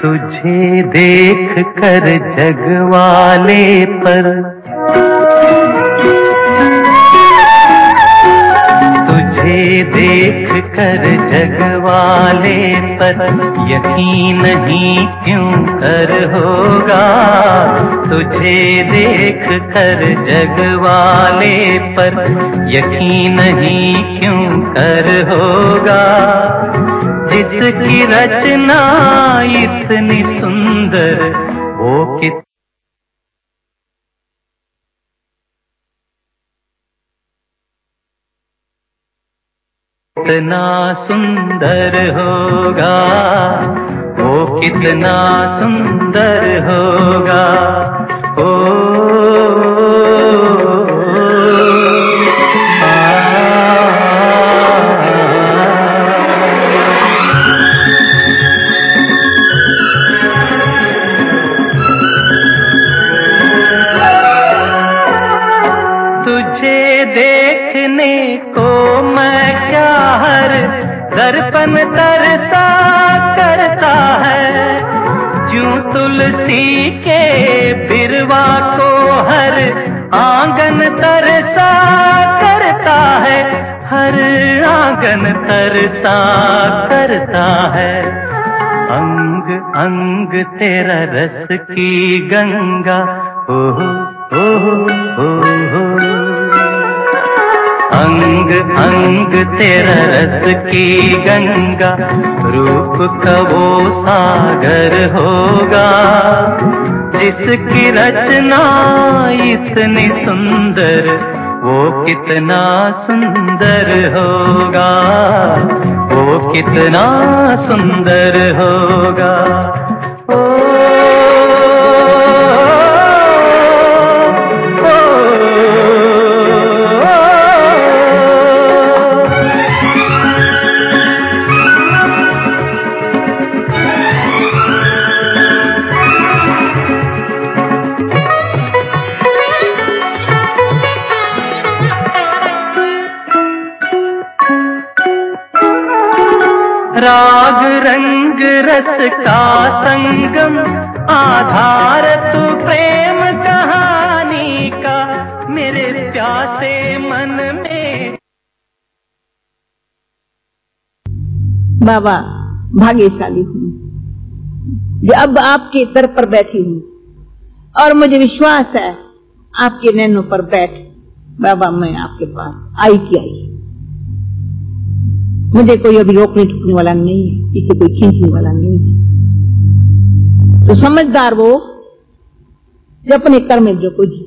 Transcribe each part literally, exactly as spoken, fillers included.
तुझे देख कर जगवाले पर, तुझे देख कर जगवाले पर यकीन नहीं क्यों कर होगा, तुझे देख कर जगवाले पर यकीन नहीं क्यों कर होगा। जिसकी रचना इतनी सुंदर वो कित कितना सुंदर होगा, वो कितना सुंदर होगा। ओ, तुझे देखने को मैं क्या हर दर्पण तरसा करता है, ज्यों तुलसी के बिरवा को हर आंगन तरसा करता है, हर आंगन तरसा करता है। अंग अंग तेरा रस की गंगा, ओहो ओहो ओहो, अंग अंग तेरा रस की गंगा, रूप का वो सागर होगा। जिसकी रचना इतनी सुंदर वो कितना सुंदर होगा, वो कितना सुंदर होगा। ओ, राग रंग रस का संगम, आधार तू प्रेम कहानी का, मेरे प्यासे मन में। बाबा भाग्यशाली हूँ जो अब आपके दर पर बैठी हूँ, और मुझे विश्वास है आपके नैनों पर बैठ बाबा मैं आपके पास आई की आई। मुझे कोई अभी रोकने टूकने वाला नहीं है, पीछे कोई खींचने वाला नहीं है। तो समझदार वो जो अपने कर्मेंद्रियों को जीत,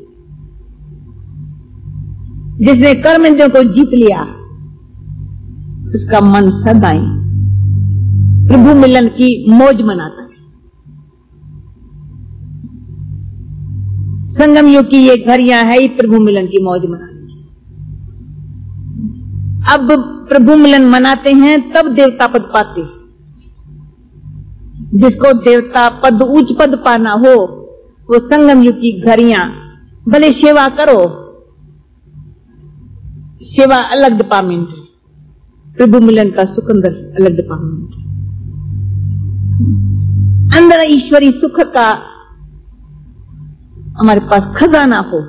जिसने कर्मेंद्रियों को जीत लिया उसका मन सदा ही प्रभु मिलन की मौज मनाता है। संगम युग की ये घड़ियां है ही प्रभु मिलन की मौज मनाने। अब प्रभु मिलन मनाते हैं तब देवता पद पाते। जिसको देवता पद उच्च पद पाना हो वो संगम युग की घड़ियां भले सेवा करो, सेवा अलग डिपार्टमेंट है, प्रभु मिलन का सुख अंदर अलग डिपार्टमेंट है। अंदर ईश्वरी सुख का हमारे पास खजाना हो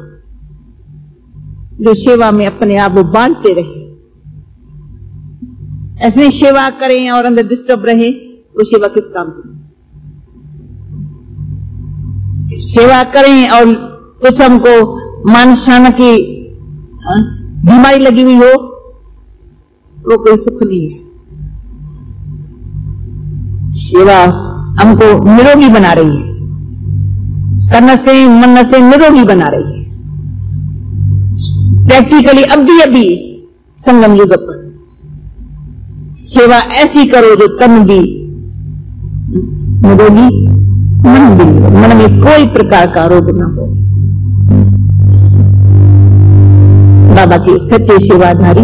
जो सेवा में अपने आप को बांटते रहे। ऐसे सेवा करें और अंदर डिस्टर्ब रहे वो सेवा किस काम की? सेवा करें और कुछ हमको मानसाना की बीमारी लगी हुई हो वो कोई सुख नहीं है। सेवा हमको निरोगी बना रही है, कर्म से मन से निरोगी बना रही है। प्रैक्टिकली अभी अभी संगम युग पर सेवा ऐसी करो जो तन भी निरोगी, मन भी, मन में कोई प्रकार का रोग न हो। बाबा के सच्चे सेवाधारी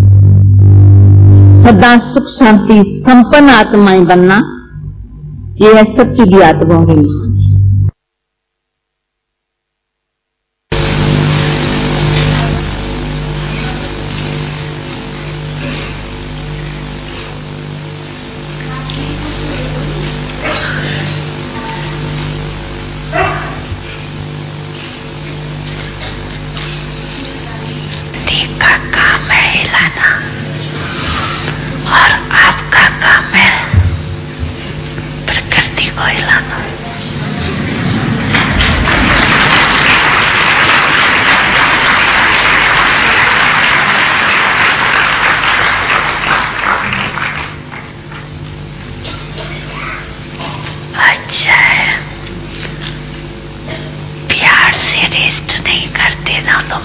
सदा सुख शांति संपन्न आत्माएं बनना, यह है सच्ची की आत्माओं की निशानी।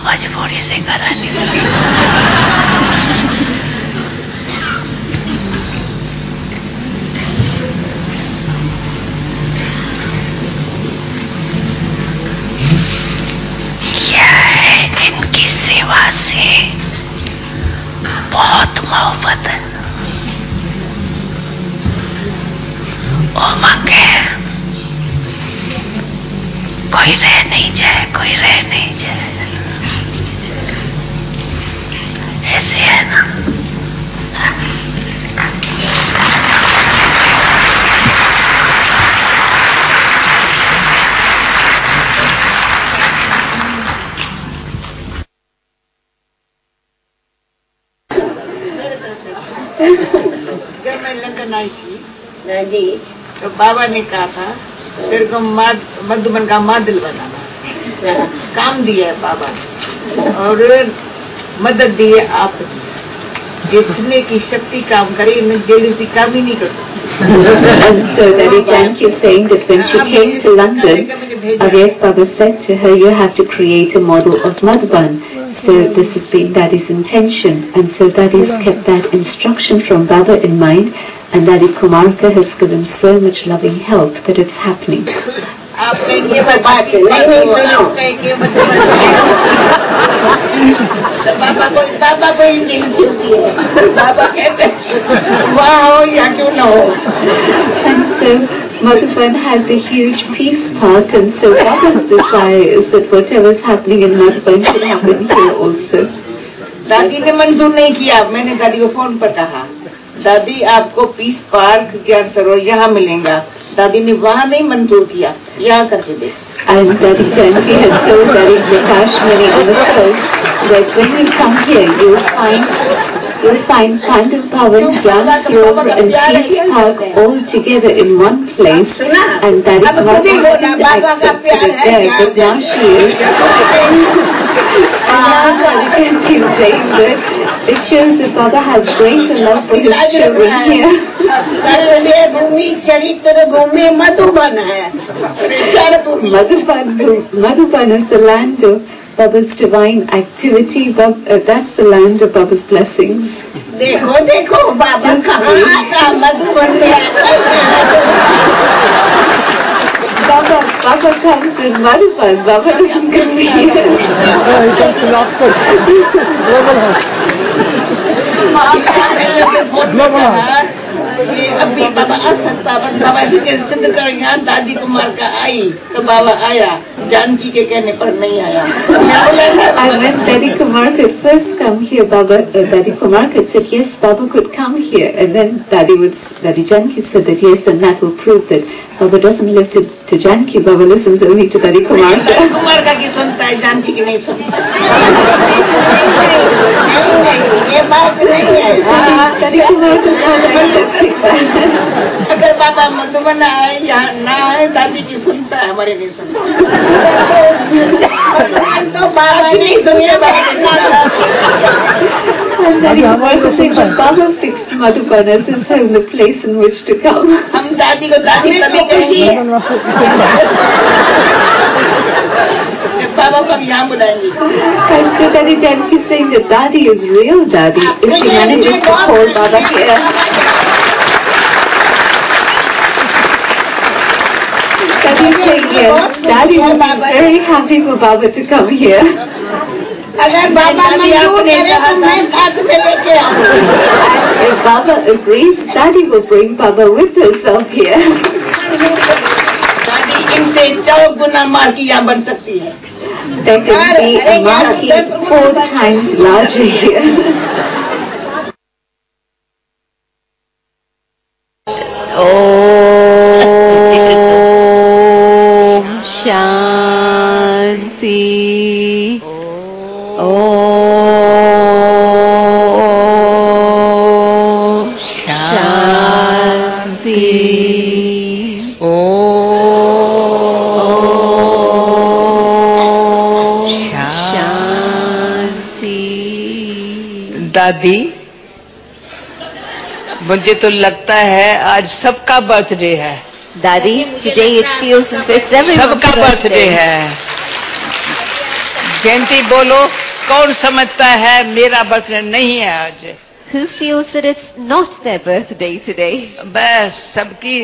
मजबूरी से करानी। क्या है इनकी सेवा से बहुत मोहब्बत है, उमंग है, कोई रह नहीं जाए, कोई रह नहीं जाए, ऐसे है ना। जब मैं लंदन आई थी जी, तो बाबा ने कहा था तेरे को मधुबन का मादल बनाना, काम दिया है बाबा ने और मदद दी है आप, जिसने की शक्ति काम करे जेलसी काम ही नहीं करती। And so Daddy Janki is saying that when she came to London, Avyas Baba said to her, you have to create a model of Madhuban. So this has been Daddy's intention, and so Daddy's kept that instruction from Baba in mind, and Daddy Kumarka has given so much loving help that it's happening. आप कहेंगे बात नहीं नहीं आप कहेंगे बाबा को बाबा को English होती है, बाबा कहते हैं वहाँ हो या क्यों ना हो। And so Madhuban has a huge peace park, and so Baba's desire is that whatever is happening in Madhuban should happen here also. दादी ने मंजूर नहीं किया, मैंने दादी को फोन पर कहा दादी आपको पीस पार्क ज्ञान सरोवर यहाँ मिलेगा, दादी ने वहाँ नहीं मंजूर किया, यहाँ करके दे। And Daddy Janki has told Daddy Prakash Mani on the phone that when you come here, you'll find you'll find Pandav Bhavan, Gyan Sarovar and Peace Park all together in one place. And Daddy Prakash wasn't accepted it there, but now she is. And now Daddy Janki is saying that it shows that Baba has greater love for his children here. भूमि चरित्र भूमि मधुबन है, Madhuban, Madhuban is the land of Baba's divine activity. Bab, uh, that's the land of Baba's blessings. देखो देखो बाबा कहाँ आता मधुबन में Baba, Baba comes in Madhuban. Baba doesn't come here. No, he comes in Oxford. Global House. Global House. ये अभी बाबा आ सकता है, बाबा जी के सिद्ध कर यहाँ दादी कुमार का आई तो बाबा आया, जानकी के कहने पर नहीं आया। And when Daddy Kumarka had first come here, Baba, uh, Daddy Kumarka said yes, Baba could come here, and then Daddy would, Daddy Janki said that yes, and that will prove that Baba doesn't live to, to Janki, Baba listens only to Daddy Kumarka. कुमारका की सुनता है, जानकी की नहीं सुनता। ये बात नहीं है। Daddy Kumarka is not accepting that. अगर बाबा मधुबन आए यहाँ ना आए, दादी की सुनता है, हमारे नहीं सुनता। तो बाबा नहीं सुनिए And Daddy Kumarka said that Baba fixed Madhuban as his home, the place in which to come. हम दादी को दादी तभी कहेंगे, बाबा को हम यहाँ बुलाएंगे। And so Daddy Janki is saying that Daddy is real Daddy if she manages to call Baba here. Daddy is saying yes, Daddy will be very happy for Baba to come here. अगर बाबा मंजूर करे तो मैं साथ में लेके आऊँ। And if Baba agrees, Daddy will bring Baba with herself here. दादी इनसे चौगुना मार्कियाँ बन सकती है। There can be a marquee four times larger here. Om Shanti. Om Shanti. Om Shanti. दादी मुझे तो लगता है आज सबका बर्थडे है। Daddy, today it feels as if it's everyone's सबका बर्थडे है। जयंती बोलो, कौन समझता है मेरा बर्थडे नहीं है आज? Who feels that it's not their birthday today? बस सबकी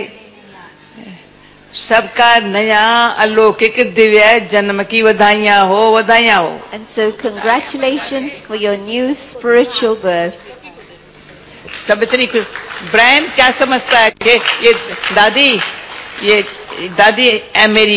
सबका नया अलौकिक दिव्य जन्म की बधाइयां हो, बधाइयां हो। And so congratulations for your new spiritual birth. सब इतनी खुश। ब्रायन क्या समझता है कि ये दादी ये दादी मेरी